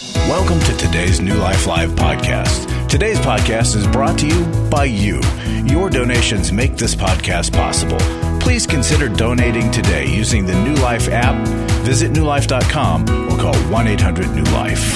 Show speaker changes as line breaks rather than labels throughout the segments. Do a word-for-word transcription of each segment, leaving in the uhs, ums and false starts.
Welcome to today's New Life Live podcast. Today's podcast is brought to you by you. Your donations make this podcast possible. Please consider donating today using the New Life app. Visit new life dot com or call one eight hundred new life.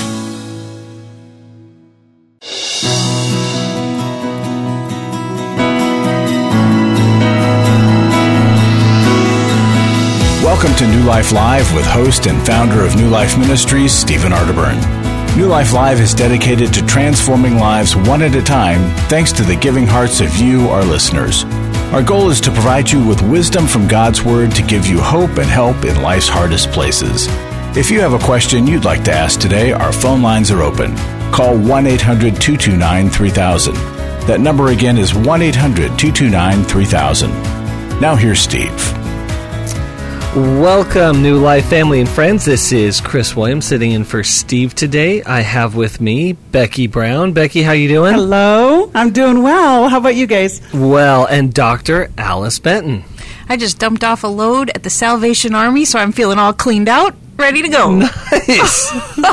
Welcome to New Life Live with host and founder of New Life Ministries, Stephen Arterburn. New Life Live is dedicated to transforming lives one at a time thanks to the giving hearts of you, our listeners. Our goal is to provide you with wisdom from God's Word to give you hope and help in life's hardest places. If you have a question you'd like to ask today, our phone lines are open. Call one eight hundred two two nine three thousand. That number again is one eight hundred two two nine three thousand. Now here's Steve.
Welcome, New Life family and friends. This is Chris Williams sitting in for Steve today. I have with me Becky Brown. Becky, how you doing?
Hello. I'm doing well. How about you guys?
Well, and Doctor Alice Benton.
I just dumped off a load at the Salvation Army, so I'm feeling all cleaned out, ready to go.
Nice.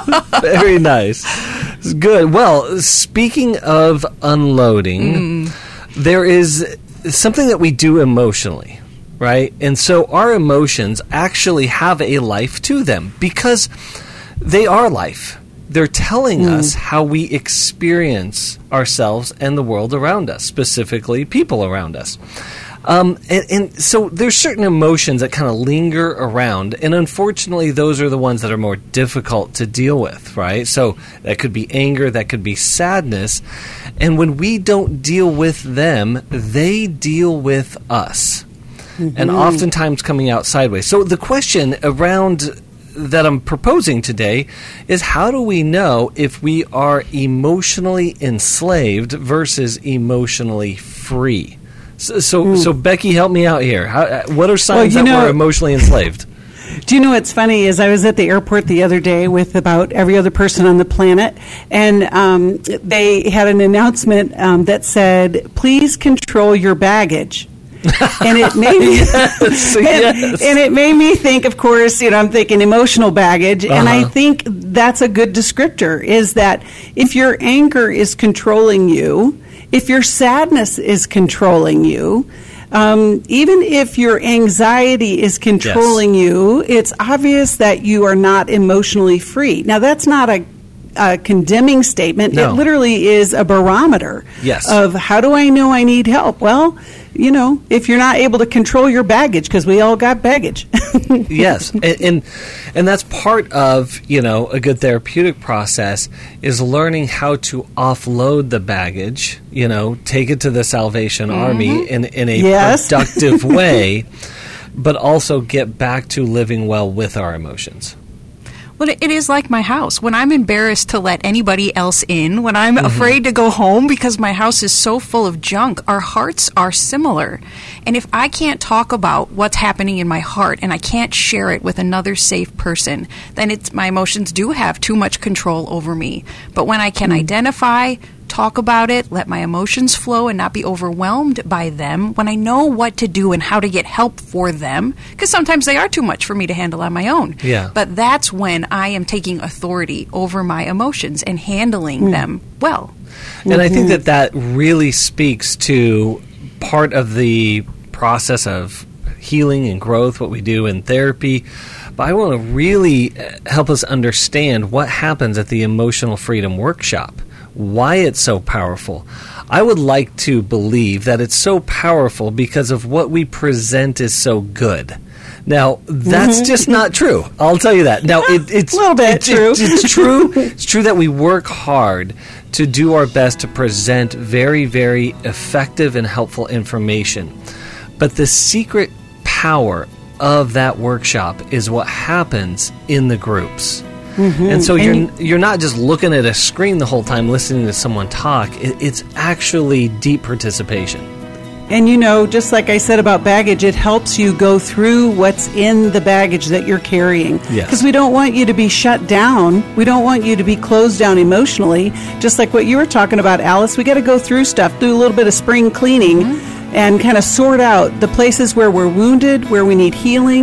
Very nice. Good. Well, speaking of unloading, mm. there is something that we do emotionally. Right? And so our emotions actually have a life to them because they are life. They're telling mm. us how we experience ourselves and the world around us, specifically people around us. Um, and, and so there's certain emotions that kind of linger around, and unfortunately those are the ones that are more difficult to deal with, right? So that could be anger, that could be sadness, and when we don't deal with them, they deal with us. Mm-hmm. And oftentimes coming out sideways. So the question around that I'm proposing today is, how do we know if we are emotionally enslaved versus emotionally free? So, so, mm. so Becky, help me out here. How, what are signs well, that know, we're emotionally enslaved?
Do you know what's funny is I was at the airport the other day with about every other person on the planet, and um, they had an announcement um, that said, please control your baggage. and it made me
yes,
and,
yes.
and it made me think, of course, you know, I'm thinking emotional baggage, uh-huh. and I think that's a good descriptor, is that if your anger is controlling you, if your sadness is controlling you, um, even if your anxiety is controlling yes. you, it's obvious that you are not emotionally free. Now, that's not a a condemning statement. No. It literally is a barometer
yes.
of how do I know I need help? Well, you know, if you're not able to control your baggage, because we all got baggage.
Yes, and, and and that's part of, you know, a good therapeutic process is learning how to offload the baggage, you know, take it to the Salvation mm-hmm. Army in, in a yes. productive way, but also get back to living well with our emotions.
Well, it is like my house. When I'm embarrassed to let anybody else in, when I'm mm-hmm. afraid to go home because my house is so full of junk, our hearts are similar. And if I can't talk about what's happening in my heart and I can't share it with another safe person, then it's my emotions do have too much control over me. But when I can mm-hmm. identify, talk about it, let my emotions flow and not be overwhelmed by them, when I know what to do and how to get help for them, because sometimes they are too much for me to handle on my own.
Yeah.
But that's when I am taking authority over my emotions and handling mm. them well.
And mm-hmm. I think that that really speaks to part of the process of healing and growth, what we do in therapy. But I want to really help us understand what happens at the Emotional Freedom Workshop. Why it's so powerful. I would like to believe that it's so powerful because of what we present is so good. Now, that's mm-hmm. just not true. I'll tell you that. Now, it, it's
a little bit
it,
true.
It, it's true. It's true that we work hard to do our best to present very, very effective and helpful information. But the secret power of that workshop is what happens in the groups. Mm-hmm. And so you're and you're not just looking at a screen the whole time listening to someone talk. It, it's actually deep participation.
And you know, just like I said about baggage, it helps you go through what's in the baggage that you're carrying.
Yes.
Because we don't want you to be shut down. We don't want you to be closed down emotionally. Just like what you were talking about, Alice, we got to go through stuff, do a little bit of spring cleaning, mm-hmm. and kind of sort out the places where we're wounded, where we need healing,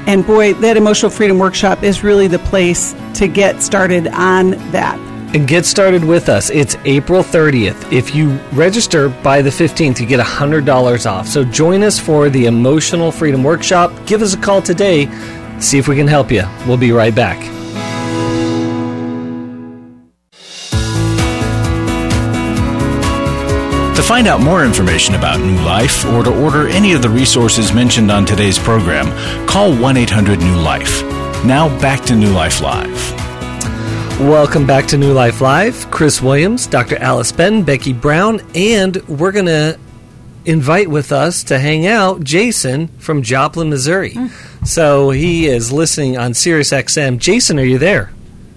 And boy, that Emotional Freedom Workshop is really the place to get started on that.
And get started with us. It's April thirtieth. If you register by the fifteenth, you get one hundred dollars off. So join us for the Emotional Freedom Workshop. Give us a call today. See if we can help you. We'll be right back.
To find out more information about New Life or to order any of the resources mentioned on today's program, call one eight hundred new life. Now back to New Life Live.
Welcome back to New Life Live. Chris Williams, Doctor Alice Ben, Becky Brown, and we're going to invite with us to hang out Jason from Joplin, Missouri. Mm. So he is listening on Sirius X M. Jason, are you there?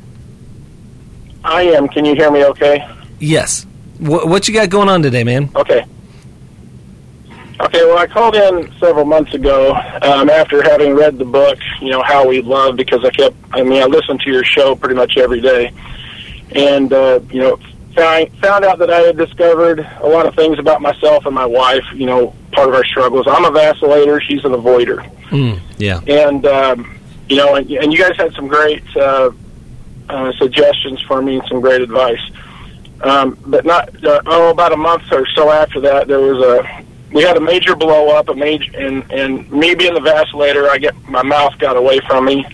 I am. Can you hear me okay?
Yes. What, what you got going on today, man?
Okay. Okay, well, I called in several months ago um, after having read the book, you know, How We Love, because I kept, I mean, I listened to your show pretty much every day. And, uh, you know, found, found out that I had discovered a lot of things about myself and my wife, you know, part of our struggles. I'm a vacillator, she's an avoider.
Mm, yeah.
And, um, you know, and, and you guys had some great uh, uh, suggestions for me and some great advice. Um, but not, uh, oh, about a month or so after that, there was a, we had a major blow up, a major, and, and me being the vacillator, I get, my mouth got away from me.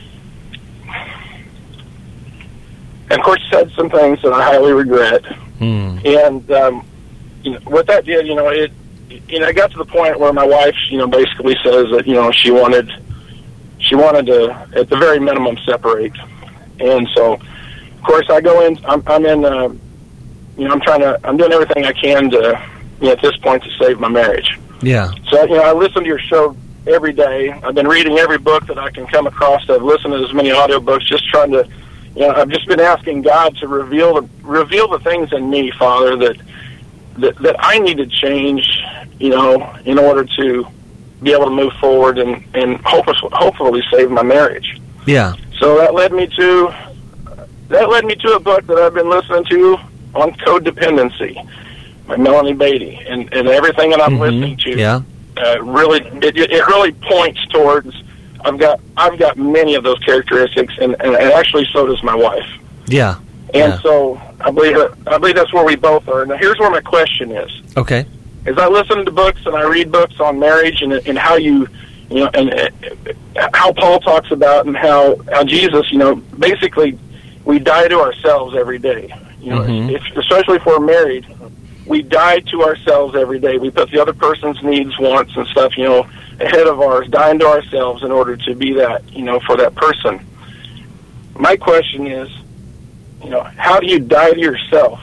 And of course, said some things that I highly regret.
Mm.
And, um, you know, what that did, you know, it, you know, I got to the point where my wife, you know, basically says that, you know, she wanted, she wanted to, at the very minimum, separate. And so, of course, I go in, I'm, I'm in, uh, you know, I'm trying to, I'm doing everything I can to, you know, at this point, to save my marriage.
Yeah.
So, you know, I listen to your show every day. I've been reading every book that I can come across. I've listened to as many audiobooks, just trying to, you know, I've just been asking God to reveal the, reveal the things in me, Father, that, that, that I need to change, you know, in order to be able to move forward and, and hope, hopefully save my marriage.
Yeah.
So that led me to, that led me to a book that I've been listening to on codependency by Melanie Beatty, and, and everything that I'm
mm-hmm.
listening to,
yeah.
uh, really, it, it really points towards, I've got, I've got many of those characteristics, and, and, and actually so does my wife.
Yeah.
And
yeah.
so I believe that, I believe that's where we both are. Now here's where my question is.
Okay.
As I listen to books and I read books on marriage and, and how you, you know, and uh, how Paul talks about and how, how Jesus, you know, basically we die to ourselves every day. You know, mm-hmm. if, especially if we're married, we die to ourselves every day. We put the other person's needs, wants, and stuff, you know, ahead of ours, dying to ourselves in order to be that, you know, for that person. My question is, you know, how do you die to yourself?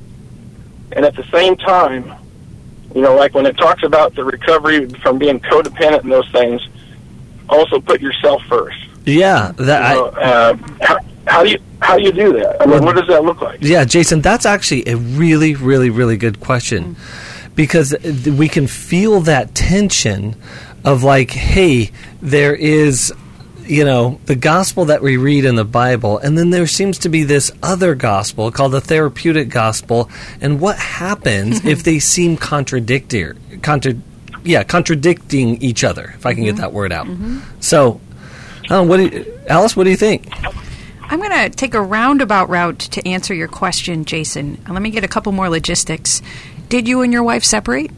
And at the same time, you know, like when it talks about the recovery from being codependent and those things, also put yourself first.
Yeah. That
you know,
I,
uh, how, how do you how do you do that? I mean, what does that look like?
Yeah, Jason, that's actually a really, really, really good question, mm-hmm. because we can feel that tension of like, hey, there is, you know, the gospel that we read in the Bible, and then there seems to be this other gospel called the therapeutic gospel, and what happens if they seem contradictory, contra, yeah, contradicting each other, if I can mm-hmm. get that word out. Mm-hmm. So, uh, what do you, Alice, what do you think?
I'm going to take a roundabout route to answer your question, Jason. Let me get a couple more logistics. Did you and your wife separate?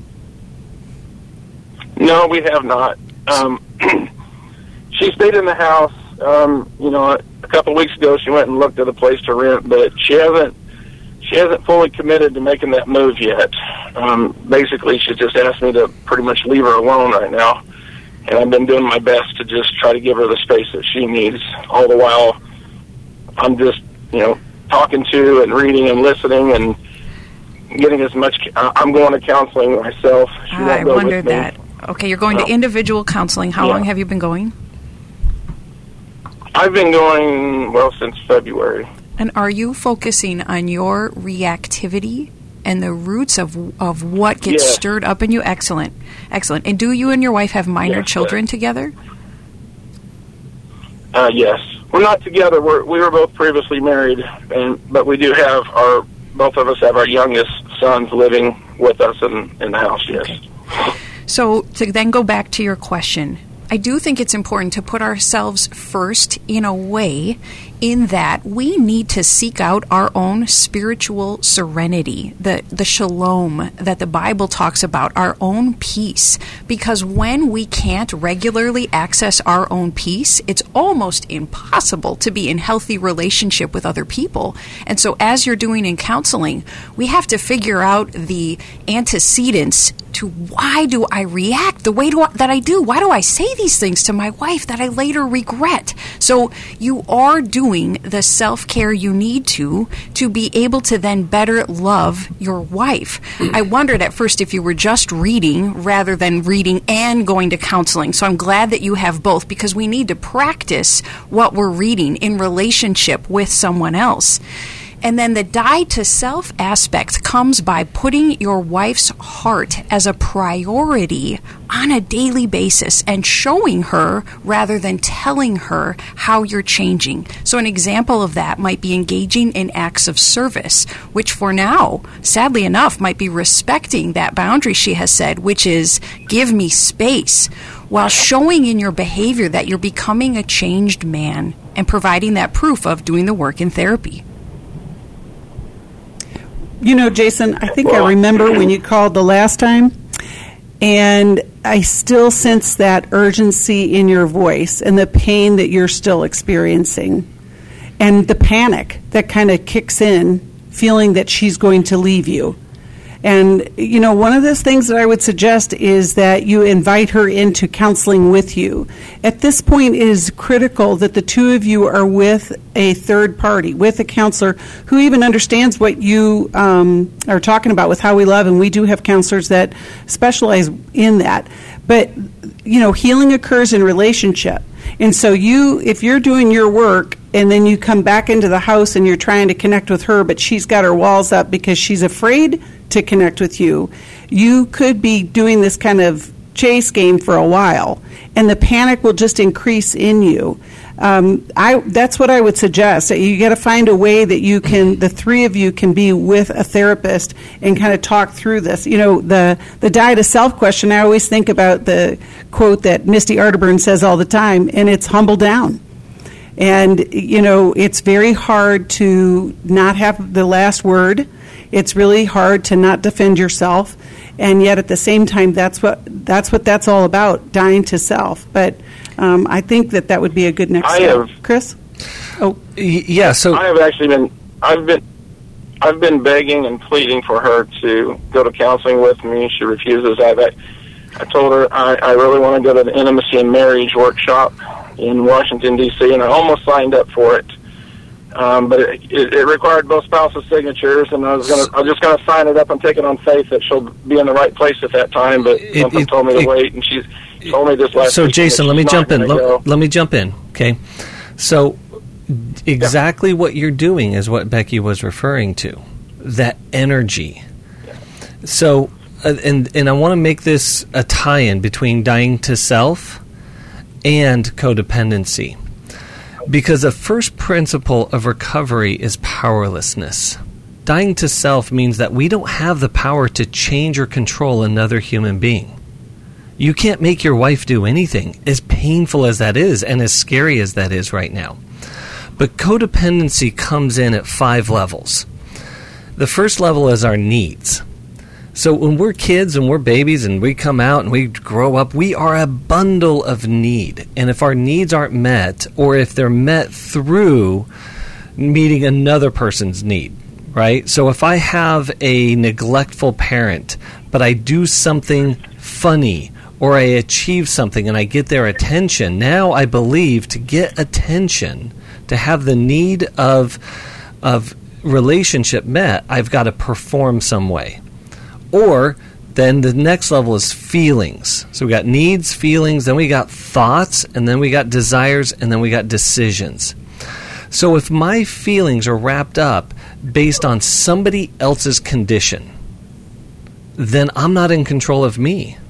No, we have not. Um, she stayed in the house. Um, you know, a couple of weeks ago, she went and looked at a place to rent, but she hasn't. She hasn't fully committed to making that move yet. Um, basically, she just asked me to pretty much leave her alone right now, and I've been doing my best to just try to give her the space that she needs. All the while, I'm just, you know, talking to and reading and listening and getting as much. I'm going to counseling myself. She
I
won't go
wondered
with me.
that. Okay, you're going
So,
to individual counseling. How
yeah.
long have you been going?
I've been going, well, since February.
And are you focusing on your reactivity and the roots of of what gets
Yes.
stirred up in you? Excellent. Excellent. And do you and your wife have minor
Yes,
children
sir.
together?
Uh, yes. We're not together. We're, we were both previously married, and but we do have our, both of us have our youngest sons living with us in, in the house, yes.
Okay. So to then go back to your question, I do think it's important to put ourselves first in a way in that we need to seek out our own spiritual serenity, the, the shalom that the Bible talks about, our own peace. Because when we can't regularly access our own peace, it's almost impossible to be in healthy relationship with other people. And so as you're doing in counseling, we have to figure out the antecedents to why do I react the way do I, that I do? Why do I say these things to my wife that I later regret? So you are doing the self-care you need to to be able to then better love your wife. I wondered at first if you were just reading rather than reading and going to counseling. So I'm glad that you have both, because we need to practice what we're reading in relationship with someone else. And then the die to self aspect comes by putting your wife's heart as a priority on a daily basis and showing her rather than telling her how you're changing. So an example of that might be engaging in acts of service, which for now, sadly enough, might be respecting that boundary she has said, which is give me space, while showing in your behavior that you're becoming a changed man and providing that proof of doing the work in therapy.
You know, Jason, I think I remember when you called the last time, and I still sense that urgency in your voice and the pain that you're still experiencing and the panic that kind of kicks in, feeling that she's going to leave you. And, you know, one of those things that I would suggest is that you invite her into counseling with you. At this point, it is critical that the two of you are with a third party, with a counselor who even understands what you um, are talking about with How We Love, and we do have counselors that specialize in that. But, you know, healing occurs in relationship. And so you, if you're doing your work and then you come back into the house and you're trying to connect with her, but she's got her walls up because she's afraid to connect with you, you could be doing this kind of chase game for a while, and the panic will just increase in you. Um, I that's what I would suggest. You got to find a way that you can, the three of you can be with a therapist and kind of talk through this. You know, the the die to self question, I always think about the quote that Misty Arterburn says all the time, and it's humble down. And, you know, it's very hard to not have the last word. It's really hard to not defend yourself, and yet at the same time, that's what that's what that's all about, dying to self. But um, I think that that would be a good next
I
step.
have,
Chris? Oh,
Y- yeah. So
I have actually been, I've been, I've been begging and pleading for her to go to counseling with me. She refuses. I've, I, I told her I, I really want to go to the Intimacy and Marriage workshop in Washington, D C, and I almost signed up for it. Um, but it, it, it required both spouses' signatures, and I was gonna, I was just going to sign it up and take it on faith that she'll be in the right place at that time. But
It-
something
it-
told me to
it-
wait, and she's told me this last
So,
week
Jason,
that
let me
she's
jump
not
in.
gonna
Let,
go.
let me jump in, okay? So, exactly what you're doing is what Becky was referring to, that energy. So, uh, and and I want to make this a tie-in between dying to self and codependency, because the first principle of recovery is powerlessness. Dying to self means that we don't have the power to change or control another human being. You can't make your wife do anything, as painful as that is and as scary as that is right now. But codependency comes in at five levels. The first level is our needs. So when we're kids and we're babies and we come out and we grow up, we are a bundle of need. And if our needs aren't met, or if they're met through meeting another person's need, right? So if I have a neglectful parent, but I do something funny, or I achieve something and I get their attention, now I believe to get attention, to have the need of of relationship met, I've got to perform some way. Or then the next level is feelings. So we got needs, feelings, then we got thoughts, and then we got desires, and then we got decisions. So if my feelings are wrapped up based on somebody else's condition, then I'm not in control of me.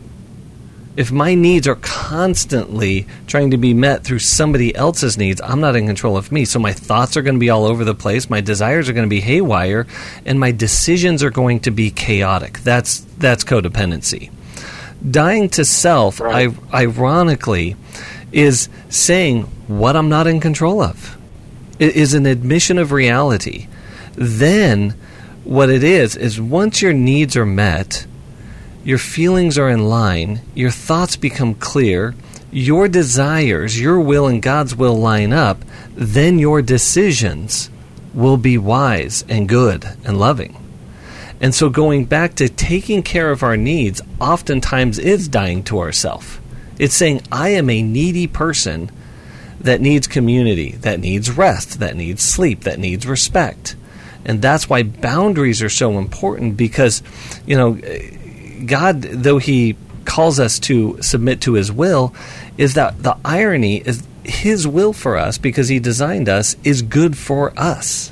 If my needs are constantly trying to be met through somebody else's needs, I'm not in control of me. So my thoughts are going to be all over the place, my desires are going to be haywire, and my decisions are going to be chaotic. That's that's codependency. Dying to self,
Right.
I, ironically, is saying what I'm not in control of. It is an admission of reality. Then, what it is, is once your needs are met, your feelings are in line, your thoughts become clear, your desires, your will and God's will line up, then your decisions will be wise and good and loving. And so going back to taking care of our needs oftentimes is dying to ourself. It's saying, I am a needy person that needs community, that needs rest, that needs sleep, that needs respect. And that's why boundaries are so important, because, you know, God, though He calls us to submit to His will, is that the irony is His will for us, because He designed us, is good for us.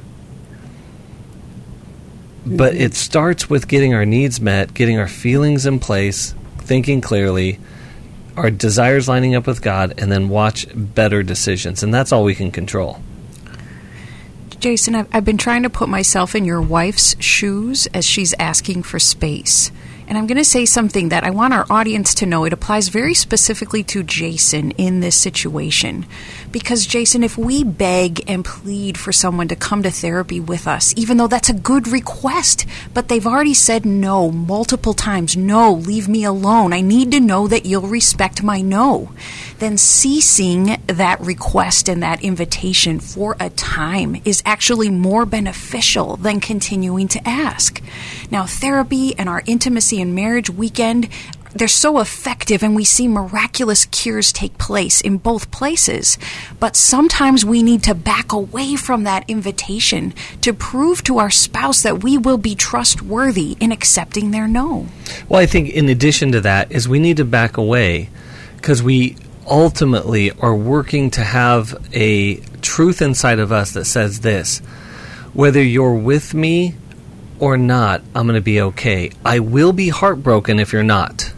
But it starts with getting our needs met, getting our feelings in place, thinking clearly, our desires lining up with God, and then watch better decisions. And that's all we can control.
Jason, I've, I've been trying to put myself in your wife's shoes as she's asking for space. And I'm going to say something that I want our audience to know. It applies very specifically to Jason in this situation. Because, Jason, if we beg and plead for someone to come to therapy with us, even though that's a good request, but they've already said no multiple times, no, leave me alone, I need to know that you'll respect my no, then ceasing that request and that invitation for a time is actually more beneficial than continuing to ask. Now, therapy and our intimacy and marriage weekend, they're so effective, and we see miraculous cures take place in both places. But sometimes we need to back away from that invitation to prove to our spouse that we will be trustworthy in accepting their no.
Well, I think in addition to that is we need to back away because we ultimately are working to have a truth inside of us that says this: whether you're with me or not, I'm going to be okay. I will be heartbroken if you're not.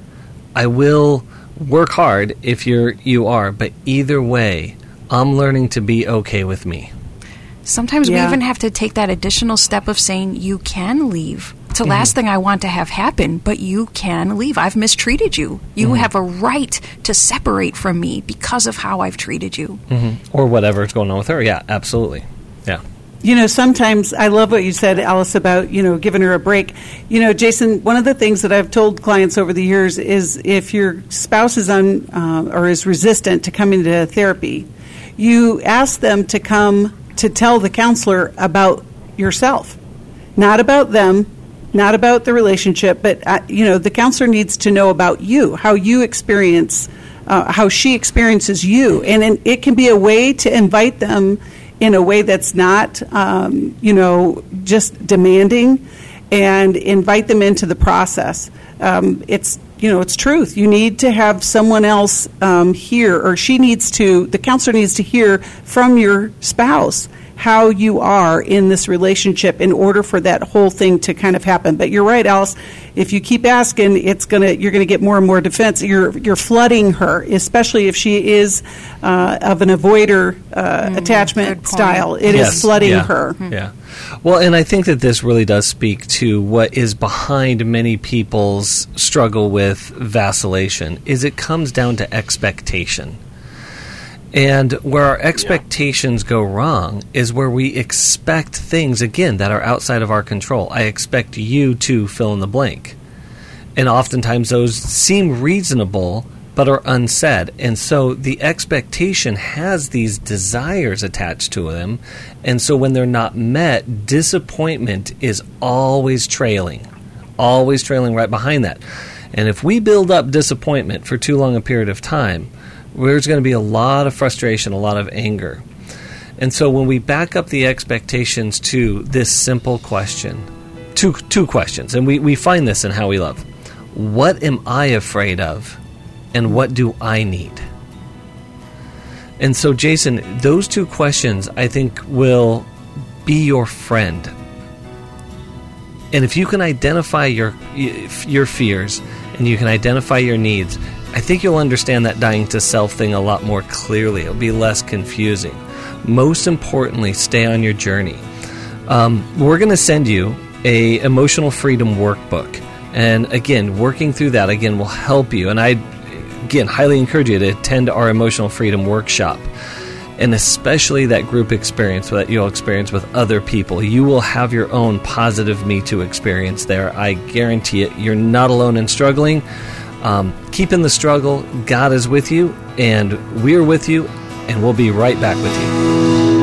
I will work hard if you're you are, but either way, I'm learning to be okay with me.
Sometimes
Yeah.
we even have to take that additional step of saying, you can leave. It's the last thing I want to have happen, but you can leave. I've mistreated you. You
Mm-hmm.
have a right to separate from me because of how I've treated you.
Mm-hmm. Or whatever's going on with her. Yeah, absolutely. Yeah.
You know, sometimes I love what you said, Alice, about, you know, giving her a break. You know, Jason, one of the things that I've told clients over the years is if your spouse is on uh, or is resistant to coming to therapy, you ask them to come to tell the counselor about yourself, not about them, not about the relationship, but, uh, you know, the counselor needs to know about you, how you experience, uh, how she experiences you. And in, it can be a way to invite them in a way that's not, um, you know, just demanding, and invite them into the process. Um, it's, you know, it's truth. You need to have someone else um, hear, or she needs to, the counselor needs to hear from your spouse how you are in this relationship in order for that whole thing to kind of happen. But you're right, Alice. If you keep asking, it's gonna you're gonna get more and more defense. You're you're flooding her, especially if she is uh, of an avoider uh,
good
attachment
point.
style. It is
Yes,
flooding
yeah,
her.
Yeah. Well, and I think that this really does speak to what is behind many people's struggle with vacillation, is it comes down to expectation. And where our expectations go wrong is where we expect things, again, that are outside of our control. I expect you to fill in the blank. And oftentimes those seem reasonable, but are unsaid. And so the expectation has these desires attached to them. And so when they're not met, disappointment is always trailing, always trailing right behind that. And if we build up disappointment for too long a period of time, there's going to be a lot of frustration, a lot of anger. And so when we back up the expectations to this simple question, two two questions, and we, we find this in How We Love. What am I afraid of, and what do I need? And so, Jason, those two questions, I think, will be your friend. And if you can identify your your fears, and you can identify your needs, I think you'll understand that dying to self thing a lot more clearly. It'll be less confusing. Most importantly, stay on your journey. Um, we're going to send you a emotional freedom workbook. And again, working through that, again, will help you. And I, again, highly encourage you to attend our Emotional Freedom Workshop. And especially that group experience that you'll experience with other people. You will have your own positive Me Too experience there. I guarantee it. You're not alone in struggling. Um, keep in the struggle. God is with you, and we're with you, and we'll be right back with you.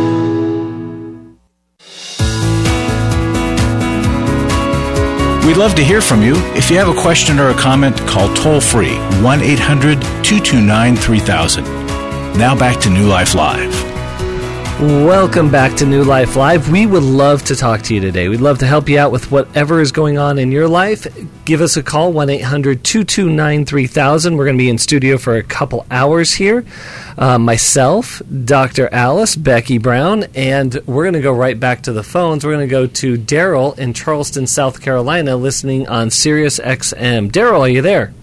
We'd love to hear from you. If you have a question or a comment, call toll-free one eight hundred two two nine three thousand. Now back to New Life Live.
Welcome back to New Life Live. We would love to talk to you today. We'd love to help you out with whatever is going on in your life. Give us a call, one eight hundred two two nine three thousand. We're going to be in studio for a couple hours here. Uh, myself, Doctor Alice, Becky Brown, and we're going to go right back to the phones. We're going to go to Daryl in Charleston, South Carolina, listening on Sirius X M. Daryl, are you there?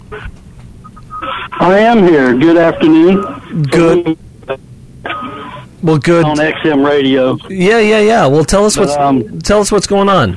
I am here. Good afternoon.
Good. Well, good.
On X M radio.
Yeah, yeah, yeah. Well, tell us what's
but, um,
tell us what's going on.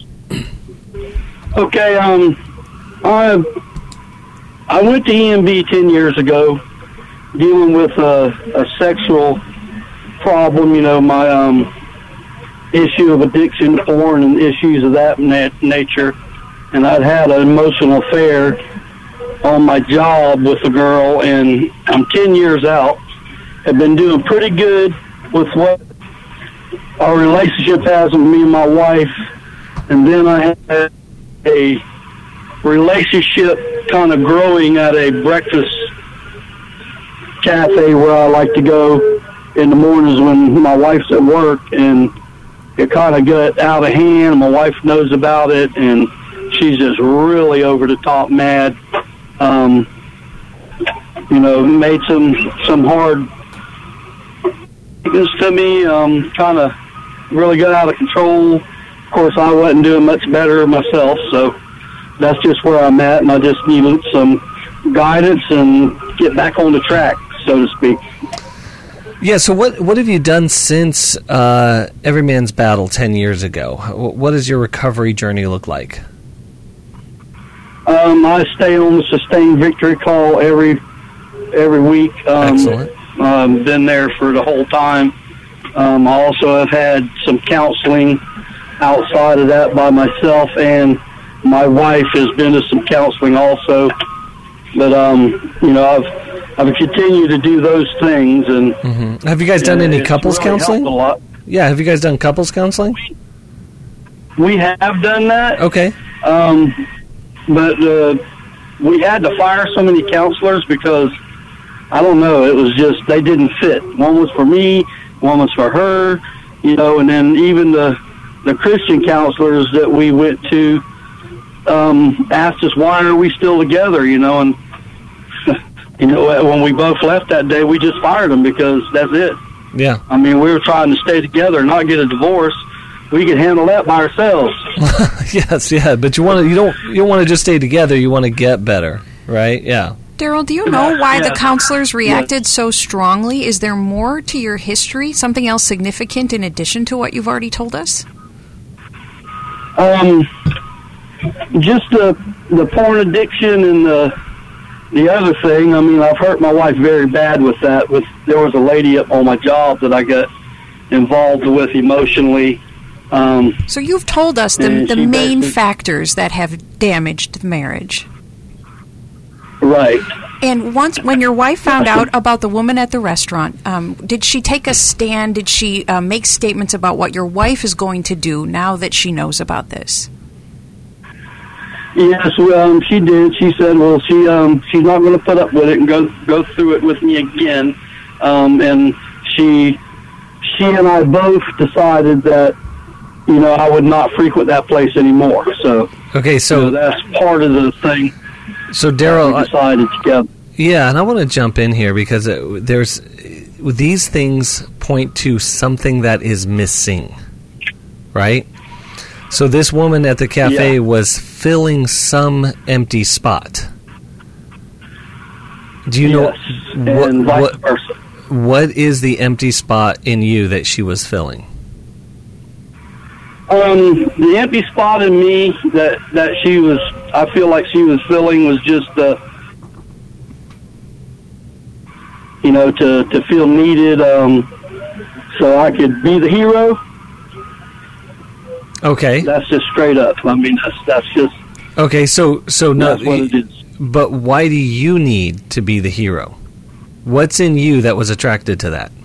Okay. Um, I I went to E M B ten years ago, dealing with a, a sexual problem. You know, my um issue of addiction to porn and issues of that nat- nature, and I'd had an emotional affair on my job with a girl, and I'm ten years out. Have been doing pretty good with what our relationship has with me and my wife, and then I had a relationship kind of growing at a breakfast cafe where I like to go in the mornings when my wife's at work, and it kind of got out of hand. My wife knows about it, and she's just really over the top mad. Um, you know, made some some hard this to me, um, kind of really got out of control. Of course, I wasn't doing much better myself, so that's just where I'm at, and I just needed some guidance and get back on the track, so to speak.
Yeah, so what what have you done since uh, Every Man's Battle ten years ago? What does your recovery journey look like?
Um, I stay on the Sustained Victory call every every week. Um,
Excellent.
Um, been there for the whole time. Um, I also have had some counseling outside of that by myself, and my wife has been to some counseling also. But um, you know, I've I've continued to do those things. And
mm-hmm. Have you guys done any couples
really
counseling?
A lot.
Yeah, have you guys done couples counseling?
We have done that.
Okay.
Um, but uh, we had to fire so many counselors because, I don't know, it was just, they didn't fit. One was for me, one was for her, you know, and then even the the Christian counselors that we went to um, asked us, why are we still together, you know, and, you know, when we both left that day, we just fired them because that's it.
Yeah.
I mean, we were trying to stay together and not get a divorce. We could handle that by ourselves.
Yes, yeah, but you want to, you don't, you don't want to just stay together. You want to get better, right? Yeah.
Daryl, do you know why
yeah.
the counselors reacted so strongly? Is there more to your history, something else significant in addition to what you've already told us?
Um, just the the porn addiction and the the other thing. I mean, I've hurt my wife very bad with that. With there was a lady up on my job that I got involved with emotionally. Um,
so you've told us the, the main factors that have damaged the marriage.
Right.
And once, when your wife found out about the woman at the restaurant, um, did she take a stand? Did she uh, make statements about what your wife is going to do now that she knows about this?
Yes, um, she did. She said, "Well, she um, she's not going to put up with it and go go through it with me again." Um, and she she and I both decided that, you know, I would not frequent that place anymore. So
okay, so,
so that's part of the thing.
So Daryl,
we decided together.
Yeah, and I want to jump in here because it, there's these things point to something that is missing, right? So this woman at the cafe
yeah.
was filling some empty spot. Do you
yes,
know what,
and vice
what,
versa.
what is the empty spot in you that she was filling?
Um, the empty spot in me that, that she was I feel like she was feeling was just uh, you know, to, to feel needed, um, so I could be the hero.
Okay.
That's just straight up. I mean, that's that's just
okay. So so no,
that's what it is.
But why do you need to be the hero? What's in you that was attracted to that?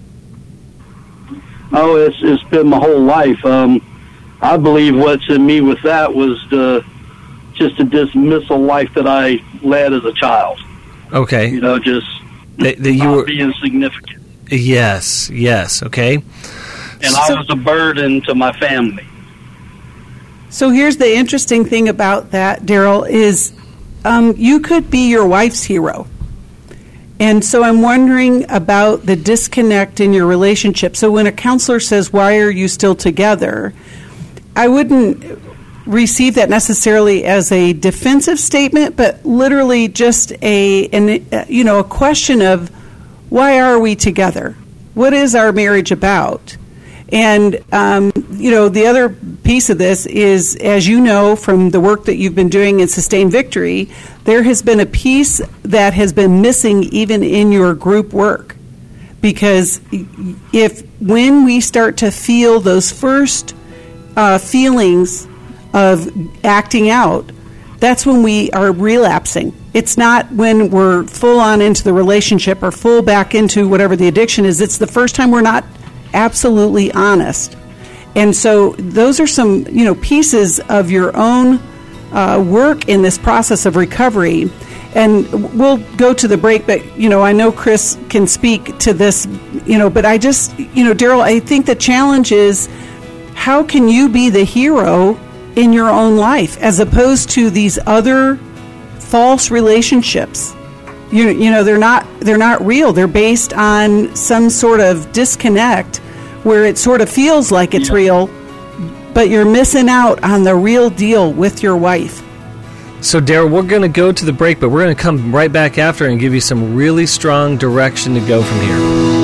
Oh, it's it's been my whole life. Um, I believe what's in me with that was the just a dismissal life that I led as a child.
Okay.
You know, just
that, that you
not
were
being significant.
Yes. Yes. Okay.
And so, I was a burden to my family.
So here's the interesting thing about that, Daryl, is um, you could be your wife's hero. And so I'm wondering about the disconnect in your relationship. So when a counselor says, why are you still together, I wouldn't receive that necessarily as a defensive statement, but literally just a, an, uh, you know, a question of, why are we together? What is our marriage about? And, um, you know, the other piece of this is, as you know from the work that you've been doing in Sustained Victory, there has been a piece that has been missing even in your group work. Because if when we start to feel those first uh, feelings of acting out, that's when we are relapsing. It's not when we're full on into the relationship or full back into whatever the addiction is. It's the first time we're not absolutely honest. And so those are some, you know, pieces of your own uh, work in this process of recovery. And we'll go to the break, but, you know, I know Chris can speak to this, you know, but I just, you know, Daryl, I think the challenge is, how can you be the hero in your own life as opposed to these other false relationships? You, you know, they're not they're not real. They're based on some sort of disconnect where it sort of feels like it's yeah. real, but you're missing out on the real deal with your wife.
So, Daryl, we're going to go to the break, but we're going to come right back after and give you some really strong direction to go from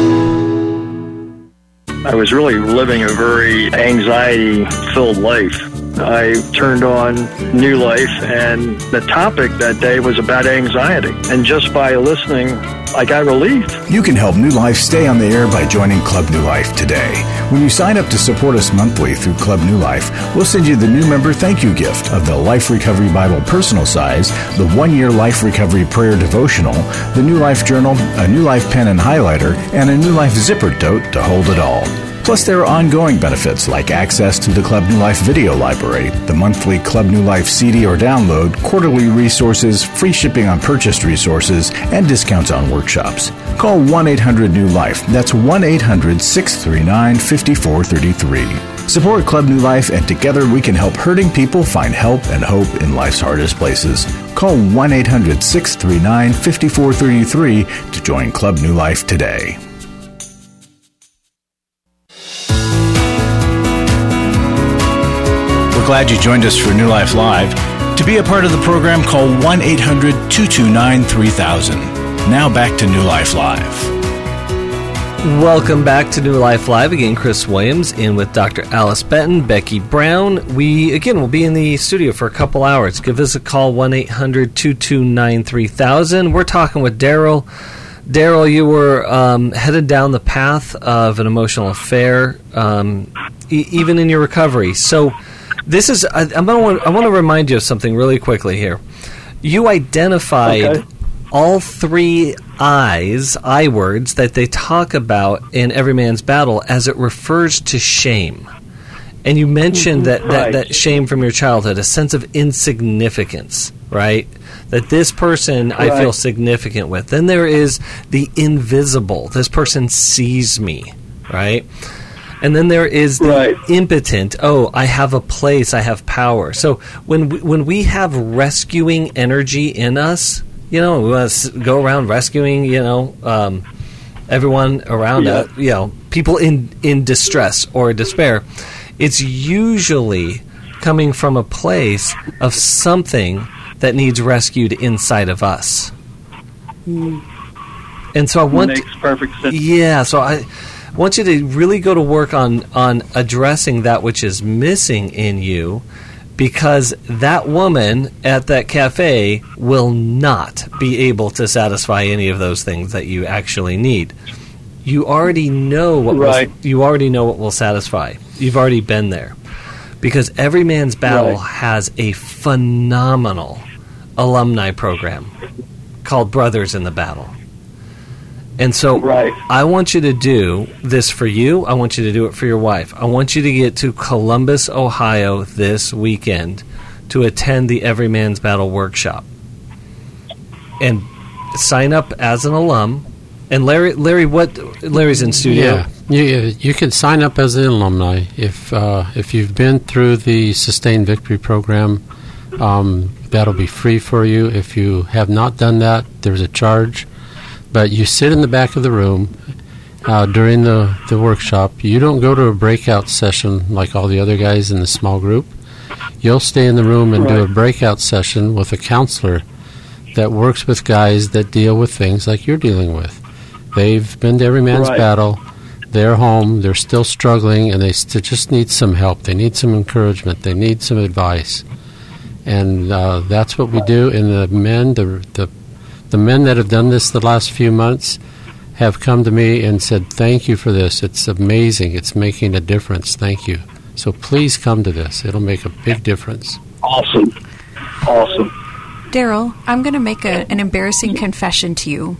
here.
I was really living a very anxiety-filled life. I turned on New Life, and the topic that day was about anxiety. And just by listening, I got relief.
You can help New Life stay on the air by joining Club New Life today. When you sign up to support us monthly through Club New Life, we'll send you the new member thank you gift of the Life Recovery Bible personal size, the one-year Life Recovery Prayer Devotional, the New Life Journal, a New Life pen and highlighter, and a New Life zipper tote to hold it all. Plus, there are ongoing benefits like access to the Club New Life video library, the monthly Club New Life C D or download, quarterly resources, free shipping on purchased resources, and discounts on workshops. Call one eight hundred new life. That's one eight hundred six three nine five four three three. Support Club New Life, and together we can help hurting people find help and hope in life's hardest places. Call one eight hundred six three nine five four three three to join Club New Life today. Glad you joined us for New Life Live. To be a part of the program, call one eight hundred two two nine three thousand. Now back to New Life Live.
Welcome back to New Life Live. Again, Chris Williams in with Doctor Alice Benton, Becky Brown. We, again, will be in the studio for a couple hours. Give us a call, one eight hundred two two nine three thousand. We're talking with Daryl. Daryl, you were um, headed down the path of an emotional affair, um, e- even in your recovery. So, This is. I, I'm gonna want, I want to remind you of something really quickly here. You identified okay. all three I's, I words, that they talk about in Every Man's Battle as it refers to shame. And you mentioned that,
right.
that, that shame from your childhood, a sense of insignificance, right? That this person right. I feel significant with. Then there is the invisible. This person sees me, right? And then there is the right. impotent. Oh, I have a place. I have power. So when we, when we have rescuing energy in us, you know, we want to go around rescuing, you know, um, everyone around yeah. us, you know, people in, in distress or despair, it's usually coming from a place of something that needs rescued inside of us.
Mm.
And so I want...
Makes perfect sense.
Yeah, so I... I want you to really go to work on, on addressing that which is missing in you because that woman at that cafe will not be able to satisfy any of those things that you actually need. You already know what
Right.
will, you already know what will satisfy. You've already been there. Because Every Man's Battle
Right.
has a phenomenal alumni program called Brothers in the Battle. And so
Right.
I want you to do this for you. I want you to do it for your wife. I want you to get to Columbus, Ohio this weekend to attend the Every Man's Battle workshop. And sign up as an alum. And Larry, Larry, what? Larry's in studio.
Yeah, you, you can sign up as an alumni if uh, if you've been through the Sustained Victory program. Um, that'll be free for you. If you have not done that, there's a charge. But you sit in the back of the room uh, during the, the workshop. You don't go to a breakout session like all the other guys in the small group. You'll stay in the room and do a
Right.
breakout session with a counselor that works with guys that deal with things like you're dealing with. They've been to Every Man's
Right.
Battle. They're home. They're still struggling, and they st- just need some help. They need some encouragement. They need some advice. And uh, that's what we do. And the men, the, the the men that have done this the last few months, have come to me and said, "Thank you for this. It's amazing. It's making a difference. Thank you." So please come to this. It'll make a big difference.
Awesome. Awesome.
Daryl, I'm going to make a, an embarrassing confession to you.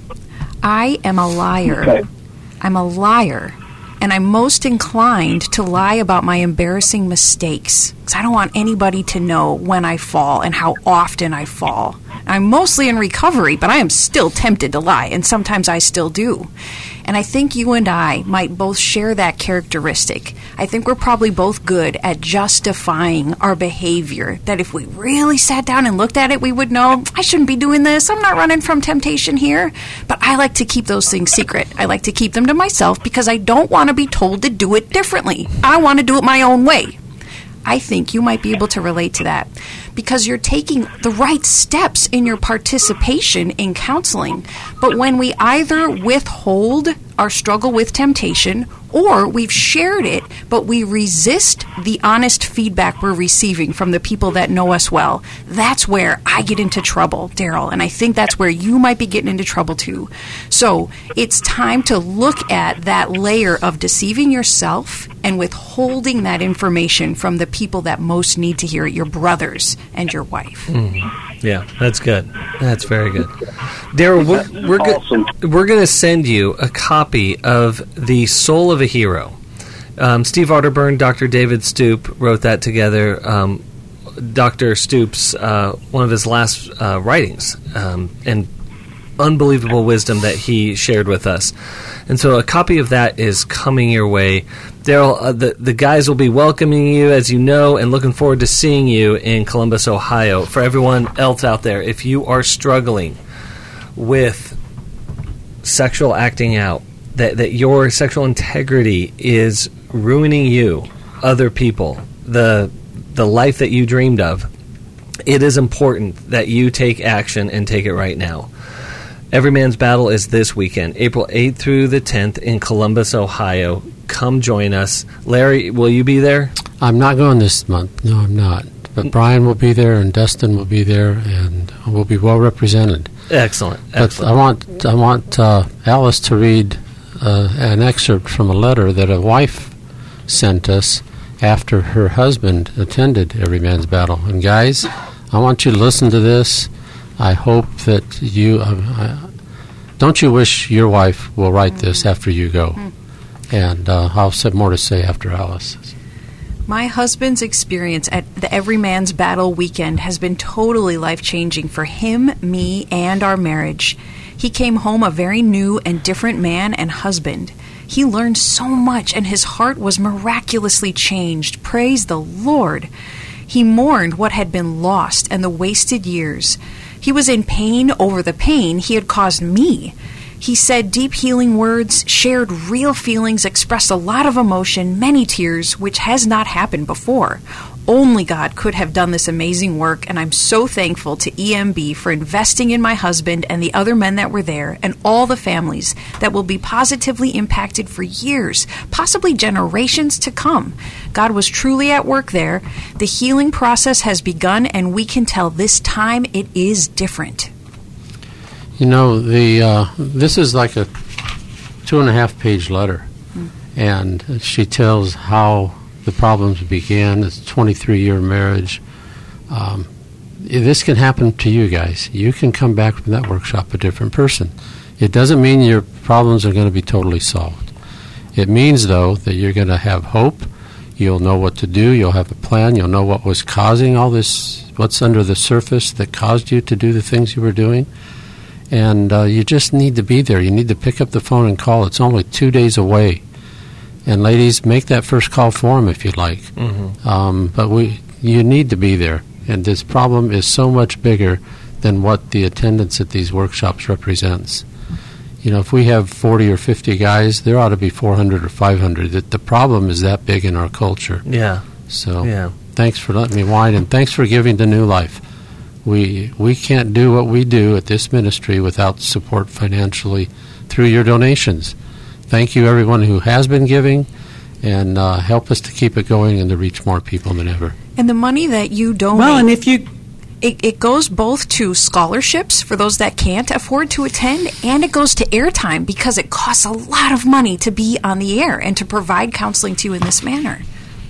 I am a liar.
Okay.
I'm a liar. And I'm most inclined to lie about my embarrassing mistakes. Because I don't want anybody to know when I fall and how often I fall. I'm mostly in recovery, but I am still tempted to lie, and sometimes I still do. And I think you and I might both share that characteristic. I think we're probably both good at justifying our behavior, that if we really sat down and looked at it, we would know, I shouldn't be doing this, I'm not running from temptation here. But I like to keep those things secret. I like to keep them to myself because I don't want to be told to do it differently. I want to do it my own way. I think you might be able to relate to that because you're taking the right steps in your participation in counseling. But when we either withhold our struggle with temptation or we've shared it, but we resist the honest feedback we're receiving from the people that know us well, that's where I get into trouble, Daryl. And I think that's where you might be getting into trouble too. So it's time to look at that layer of deceiving yourself and withholding that information from the people that most need to hear it, your brothers and your wife.
Mm-hmm. Yeah, that's good. That's very good. Daryl, we're, we're,
Awesome.
go- we're going to send you a copy of The Soul of a Hero. Um, Steve Arterburn, Doctor David Stoop wrote that together. Um, Doctor Stoop's, uh, one of his last uh, writings, um, and unbelievable wisdom that he shared with us. And so a copy of that is coming your way. Daryl, uh, the, the guys will be welcoming you, as you know, and looking forward to seeing you in Columbus, Ohio. For everyone else out there, if you are struggling with sexual acting out, that, that your sexual integrity is ruining you, other people, the the life that you dreamed of, it is important that you take action and take it right now. Every Man's Battle is this weekend, April eighth through the tenth in Columbus, Ohio. Come join us. Larry, will you be there?
I'm not going this month. No, I'm not. But Brian will be there, and Dustin will be there, and we'll be well represented.
Excellent.
But
Excellent.
I want I want uh, Alice to read uh, an excerpt from a letter that a wife sent us after her husband attended Every Man's Battle. And guys, I want you to listen to this. I hope that you uh, I, don't you wish your wife will write this after you go. And uh, I'll have more to say after Alice.
My husband's experience at the Every Man's Battle weekend has been totally life-changing for him, me, and our marriage. He came home a very new and different man and husband. He learned so much, and his heart was miraculously changed. Praise the Lord. He mourned what had been lost and the wasted years. He was in pain over the pain he had caused me. He said deep healing words, shared real feelings, expressed a lot of emotion, many tears, which has not happened before. Only God could have done this amazing work, and I'm so thankful to E M B for investing in my husband and the other men that were there and all the families that will be positively impacted for years, possibly generations to come. God was truly at work there. The healing process has begun, and we can tell this time it is different.
You know, the uh, this is like a two and a half page letter, mm. and she tells how the problems began. It's a twenty-three year marriage. Um, this can happen to you guys. You can come back from that workshop a different person. It doesn't mean your problems are going to be totally solved. It means, though, that you're going to have hope. You'll know what to do. You'll have a plan. You'll know what was causing all this, what's under the surface that caused you to do the things you were doing. And uh, you just need to be there. You need to pick up the phone and call. It's only two days away. And ladies, make that first call for him if you'd like. Mm-hmm. Um, but we, you need to be there. And this problem is so much bigger than what the attendance at these workshops represents. You know, if we have forty or fifty guys, there ought to be four hundred or five hundred. The, the problem is that big in our culture.
Yeah.
So
yeah.
Thanks for letting me whine, and thanks for giving to New Life. We we can't do what we do at this ministry without support financially through your donations. Thank you, everyone who has been giving, and uh, help us to keep it going and to reach more people than ever.
And the money that you donate,
well, and if you,
it, it goes both to scholarships for those that can't afford to attend, and it goes to airtime because it costs a lot of money to be on the air and to provide counseling to you in this manner.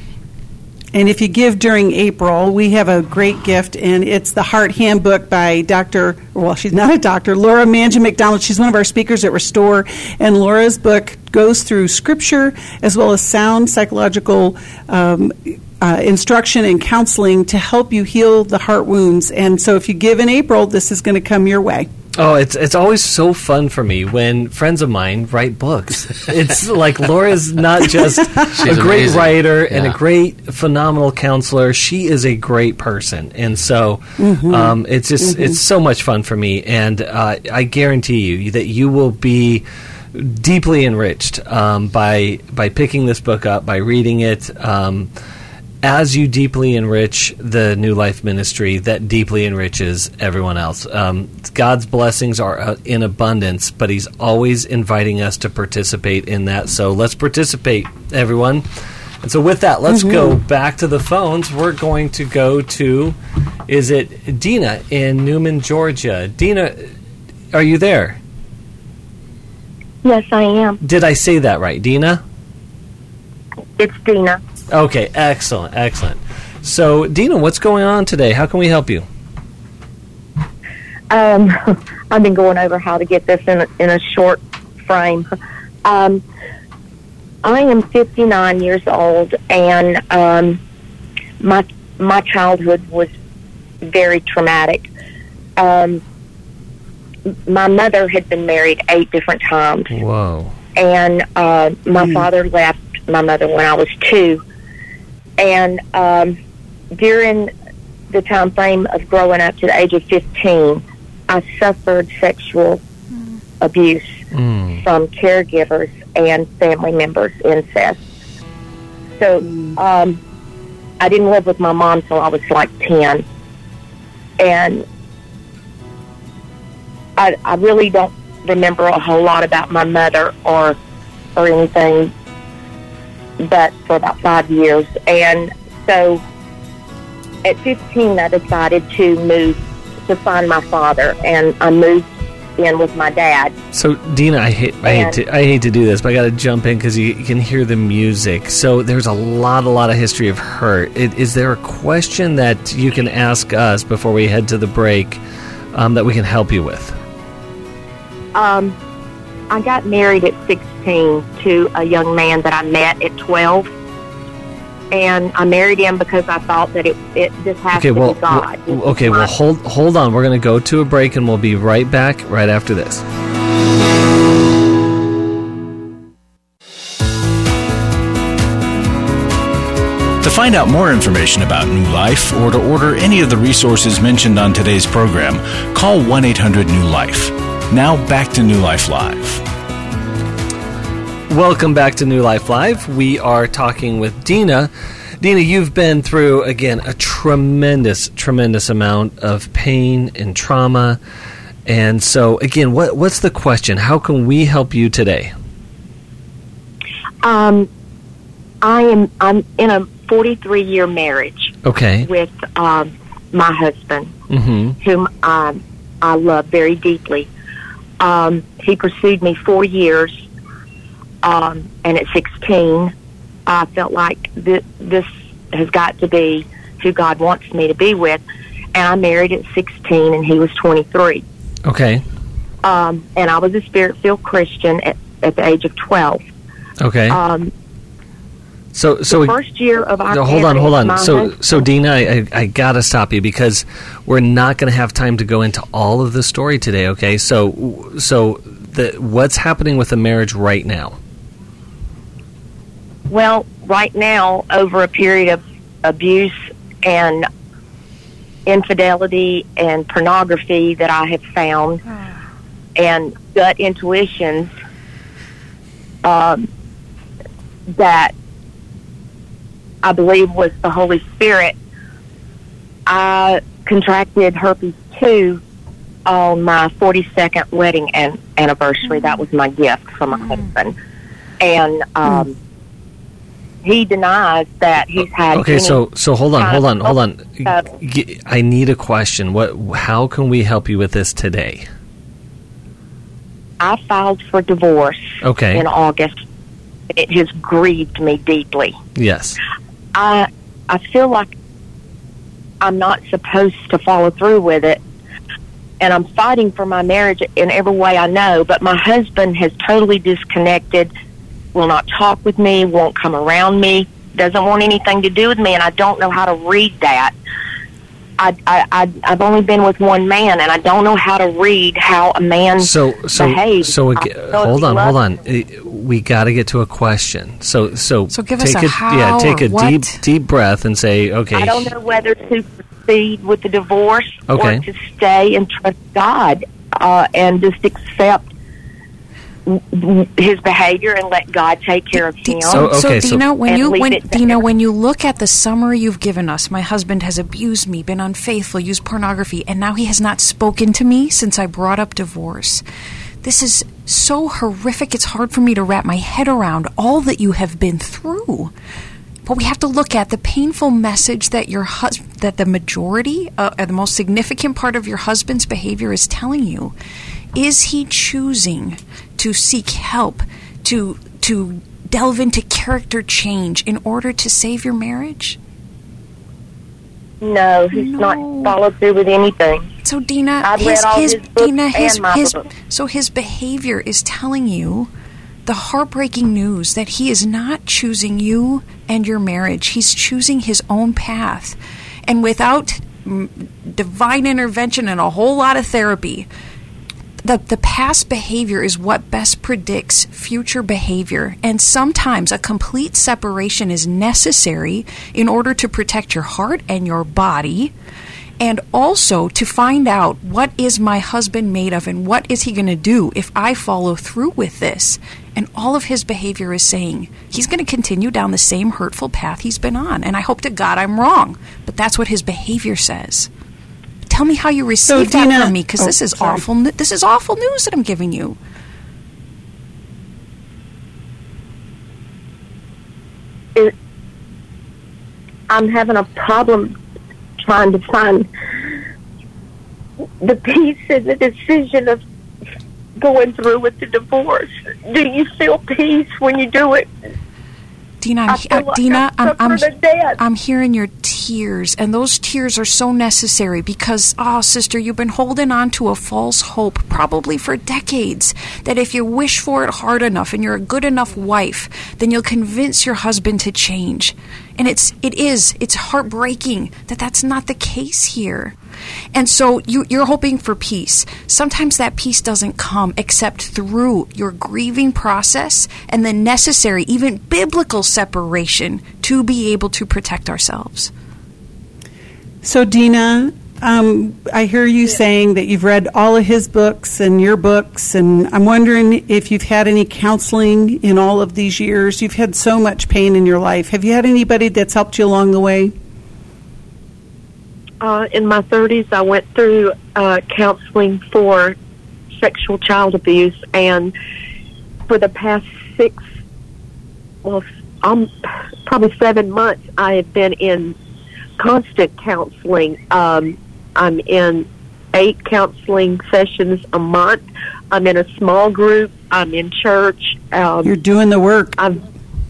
And if you give during April, we have a great gift, and it's the Heart Handbook by Doctor, well, she's not a doctor, Laura Mangia McDonald. She's one of our speakers at Restore, and Laura's book goes through Scripture as well as sound psychological um, uh, instruction and counseling to help you heal the heart wounds. And so if you give in April, this is going to come your way.
Oh, it's it's always so fun for me when friends of mine write books. It's like Laura's not just a great
amazing.
writer
Yeah.
and a great, phenomenal counselor. She is a great person, and so
Mm-hmm.
um, it's just
Mm-hmm.
it's so much fun for me. And uh, I guarantee you that you will be deeply enriched um, by by picking this book up, by reading it. Um, As you deeply enrich the New Life ministry, that deeply enriches everyone else. Um, God's blessings are uh, in abundance, but He's always inviting us to participate in that. So let's participate, everyone. And so with that, let's mm-hmm. go back to the phones. We're going to go to, is it Dina in Newman, Georgia? Dina, are you there?
Yes, I am.
Did I say that right, Dina?
It's Dina.
Okay, excellent, excellent. So, Dina, what's going on today? How can we help you?
Um, I've been going over how to get this in a, in a short frame. Um, I am fifty-nine years old, and um, my my childhood was very traumatic. Um, my mother had been married eight different times.
Whoa.
And uh, my mm. father left my mother when I was two. And um, during the time frame of growing up to the age of fifteen, I suffered sexual mm. abuse mm. from caregivers and family members, incest. So mm. um, I didn't live with my mom until I was like ten. And I, I really don't remember a whole lot about my mother or or anything, but for about five years. And so at fifteen, I decided to move to find my father, and I moved in with my dad.
So, Dina, I hate I hate to I hate to do this, but I got to jump in because you, you can hear the music. So there's a lot, a lot of history of hurt. It, is there a question that you can ask us before we head to the break um, that we can help you with?
Um, I got married at sixteen to a young man that I met at twelve. And I married him because I thought that it, it just has
okay,
to
well,
be God.
Well, okay, well, hold hold on. We're going to go to a break, and we'll be right back right after this.
To find out more information about New Life or to order any of the resources mentioned on today's program, call one eight hundred new life. Now back to New Life Live.
Welcome back to New Life Live. We are talking with Dina. Dina, you've been through, again, a tremendous, tremendous amount of pain and trauma. And so, again, what, what's the question? How can we help you today?
Um, I am I'm in a forty-three year marriage.
Okay.
With um, my husband,
mm-hmm.
whom I, I love very deeply. Um, he pursued me four years. Um, and at sixteen, I felt like th- this has got to be who God wants me to be with. And I married at sixteen, and he was twenty-three.
Okay.
Um, and I was a Spirit-filled Christian at, at the age of twelve.
Okay.
Um,
so, so
the first year of our
no, hold on, hold on. So,
husband,
so Dina, I, I, I gotta stop you because we're not going to have time to go into all of the story today. Okay. So, so the what's happening with the marriage right now?
Well, right now, over a period of abuse and infidelity and pornography that I have found, and gut intuitions um, that I believe was the Holy Spirit, I contracted herpes two on my forty-second wedding an- anniversary. That was my gift from my husband. And um, he denies that he's had.
Okay,
any
so so hold on, hold on, hold on.
Uh,
G- I need a question. What? How can we help you with this today?
I filed for divorce
Okay.
in August. It has grieved me deeply.
Yes.
I I feel like I'm not supposed to follow through with it, and I'm fighting for my marriage in every way I know, but my husband has totally disconnected, will not talk with me, won't come around me, doesn't want anything to do with me, and I don't know how to read that. I, I, I, I've only been with one man, and I don't know how to read how a man
So so
behaves.
so
I
ag-
don't
hold on,
love
hold on. Uh, We got to get to a question. So so
So give
take
us a
a
how
yeah, take
or
a
what?
deep deep breath and say, okay.
I don't know whether to proceed with the divorce
Okay.
or to stay and trust God uh, and just accept his behavior and let God take care of him.
So- okay,
so
so-
Dina, when
And
you
leave
when
it to
Dina,
him.
when you look at the summary you've given us, my husband has abused me, been unfaithful, used pornography, and now he has not spoken to me since I brought up divorce. This is so horrific. It's hard for me to wrap my head around all that you have been through. But we have to look at the painful message that your hus- that the majority, uh, or the most significant part of your husband's behavior is telling you. Is he choosing to seek help, to to delve into character change in order to save your marriage?
No, he's
No.
not followed through with anything.
So Dina,
I've
his,
read all
his,
his books
Dina, his,
and my
his,
books.
so his behavior is telling you the heartbreaking news that he is not choosing you and your marriage. He's choosing his own path. And without mm, divine intervention and a whole lot of therapy, the, the past behavior is what best predicts future behavior. And sometimes a complete separation is necessary in order to protect your heart and your body, and also to find out what is my husband made of and what is he going to do if I follow through with this. And all of his behavior is saying he's going to continue down the same hurtful path he's been on. And I hope to God I'm wrong, but that's what his behavior says. Tell me how you received that
Dina-
from me, because
oh,
this is
sorry.
awful. n- This is awful news that I'm giving you.
It, I'm having a problem trying to find the peace in the decision of going through with the divorce. Do you feel peace when you do it?
Dina, I'm,
I
he-
feel
uh,
like
Dina,
I'm
I'm, I'm,
suffering to death.
I'm hearing your tears, and those tears are so necessary because, oh, sister, you've been holding on to a false hope, probably for decades, that if you wish for it hard enough and you're a good enough wife, then you'll convince your husband to change. And it's, it is, it's heartbreaking that that's not the case here. And so you, you're hoping for peace. Sometimes that peace doesn't come except through your grieving process and the necessary, even biblical separation to be able to protect ourselves.
So, Dina, um, I hear you saying that you've read all of his books and your books, and I'm wondering if you've had any counseling in all of these years. You've had so much pain in your life. Have you had anybody that's helped you along the way?
Uh, in my thirties, I went through uh, counseling for sexual child abuse, and for the past six, well, um, probably seven months, I have been in constant counseling. Um, I'm in eight counseling sessions a month. I'm in a small group. I'm in church. Um,
You're doing the work.
I'm,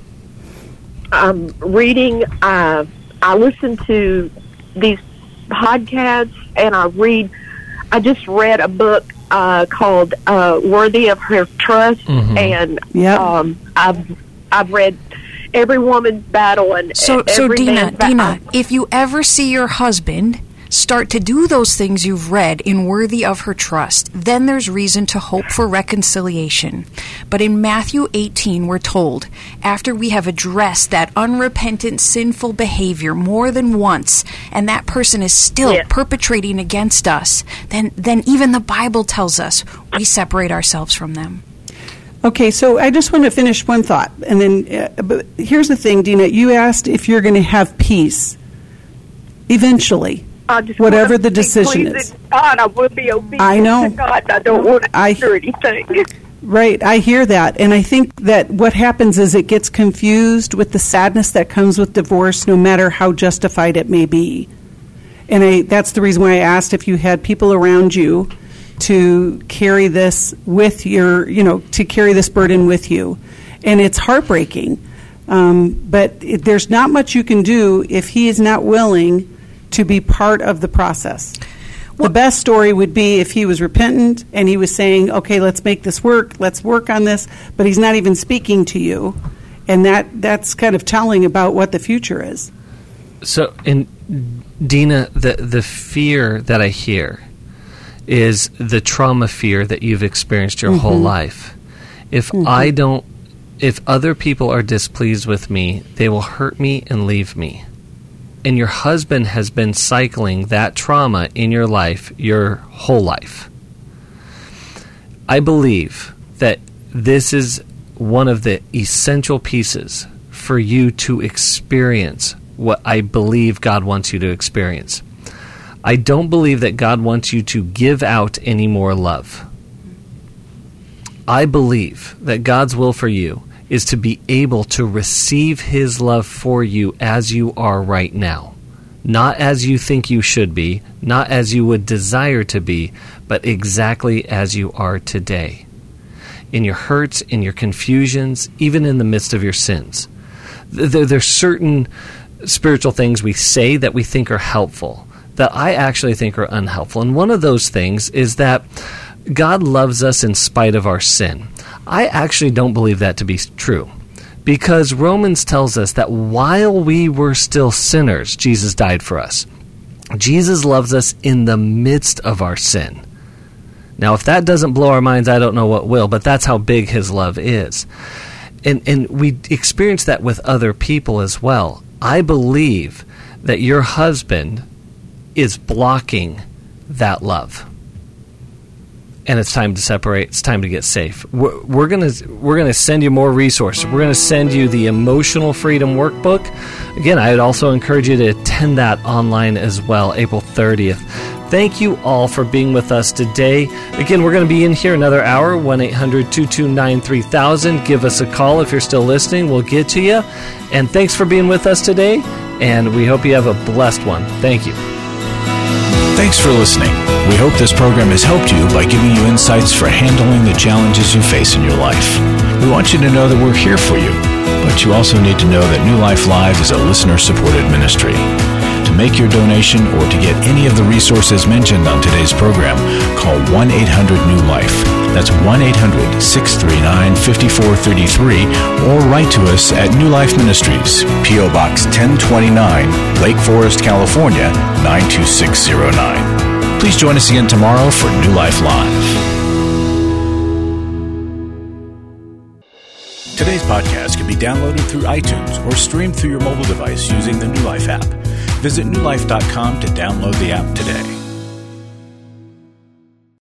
I'm reading. Uh, I listen to these podcasts, and I read. I just read a book uh, called uh, "Worthy of Her Trust," mm-hmm. and
yep.
um, I've I've read Every Woman's Battle and
so
every
so Dina
ba-
Dina, if you ever see your husband start to do those things you've read in Worthy of Her Trust, then there's reason to hope for reconciliation. But in Matthew eighteen, we're told, after we have addressed that unrepentant, sinful behavior more than once, and that person is still
yes.
perpetrating against us, then, then even the Bible tells us we separate ourselves from them.
Okay, so I just want to finish one thought. And then, uh, but here's the thing, Dina. You asked if you're going to have peace eventually.
I just
whatever the decision is.
God, I will be obedient
I know.
to God. I don't want to
I,
do anything.
Right, I hear that. And I think that what happens is it gets confused with the sadness that comes with divorce, no matter how justified it may be. And I, that's the reason why I asked if you had people around you to carry this with your, you know, to carry this burden with you. And it's heartbreaking. Um, but it, there's not much you can do if he is not willing to be part of the process. Well, the best story would be if he was repentant and he was saying, okay, let's make this work, let's work on this, but he's not even speaking to you. And that that's kind of telling about what the future is.
So, and Dina, the, the fear that I hear is the trauma fear that you've experienced your mm-hmm. whole life. If mm-hmm. I don't, if other people are displeased with me, they will hurt me and leave me. And your husband has been cycling that trauma in your life your whole life. I believe that this is one of the essential pieces for you to experience what I believe God wants you to experience. I don't believe that God wants you to give out any more love. I believe that God's will for you is to be able to receive His love for you as you are right now. Not as you think you should be, not as you would desire to be, but exactly as you are today. In your hurts, in your confusions, even in the midst of your sins. There, there's certain spiritual things we say that we think are helpful, that I actually think are unhelpful. And one of those things is that God loves us in spite of our sin. I actually don't believe that to be true, because Romans tells us that while we were still sinners, Jesus died for us. Jesus loves us in the midst of our sin. Now, if that doesn't blow our minds, I don't know what will, but that's how big His love is. And, and we experience that with other people as well. I believe that your husband is blocking that love. And it's time to separate. It's time to get safe. We're, we're gonna we're gonna send you more resources. We're gonna send you the Emotional Freedom Workbook. Again, I would also encourage you to attend that online as well, April thirtieth. Thank you all for being with us today. Again, we're going to be in here another hour, one eight hundred two two nine three thousand. Give us a call if you're still listening. We'll get to you. And thanks for being with us today, and we hope you have a blessed one. Thank you.
Thanks for listening. We hope this program has helped you by giving you insights for handling the challenges you face in your life. We want you to know that we're here for you, but you also need to know that New Life Live is a listener-supported ministry. To make your donation or to get any of the resources mentioned on today's program, call one eight hundred new life. That's one eight hundred six three nine five four three three, or write to us at New Life Ministries, P O Box ten twenty-nine, Lake Forest, California, nine two six zero nine. Please join us again tomorrow for New Life Live. Today's podcast can be downloaded through iTunes or streamed through your mobile device using the New Life app. Visit new life dot com to download the app today.